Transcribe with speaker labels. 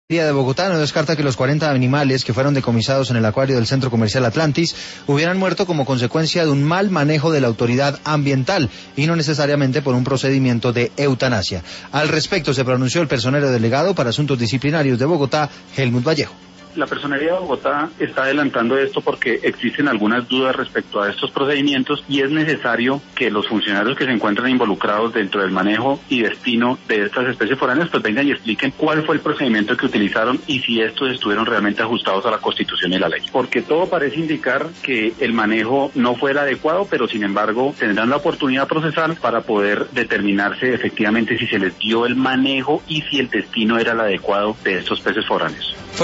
Speaker 1: De Bogotá no descarta que los 40 animales que fueron decomisados en el acuario del Centro Comercial Atlantis hubieran muerto como consecuencia de un mal manejo de la autoridad ambiental y no necesariamente por un procedimiento de eutanasia. Al respecto se pronunció el personero delegado para Asuntos Disciplinarios de Bogotá, Helmut Vallejo.
Speaker 2: La Personería de Bogotá está adelantando esto porque existen algunas dudas respecto a estos procedimientos y es necesario que los funcionarios que se encuentran involucrados dentro del manejo y destino de estas especies foráneas pues vengan y expliquen cuál fue el procedimiento que utilizaron y si estos estuvieron realmente ajustados a la Constitución y la ley. Porque todo parece indicar que el manejo no fue el adecuado, pero sin embargo tendrán la oportunidad procesal para poder determinarse efectivamente si se les dio el manejo y si el destino era el adecuado de estos peces foráneos.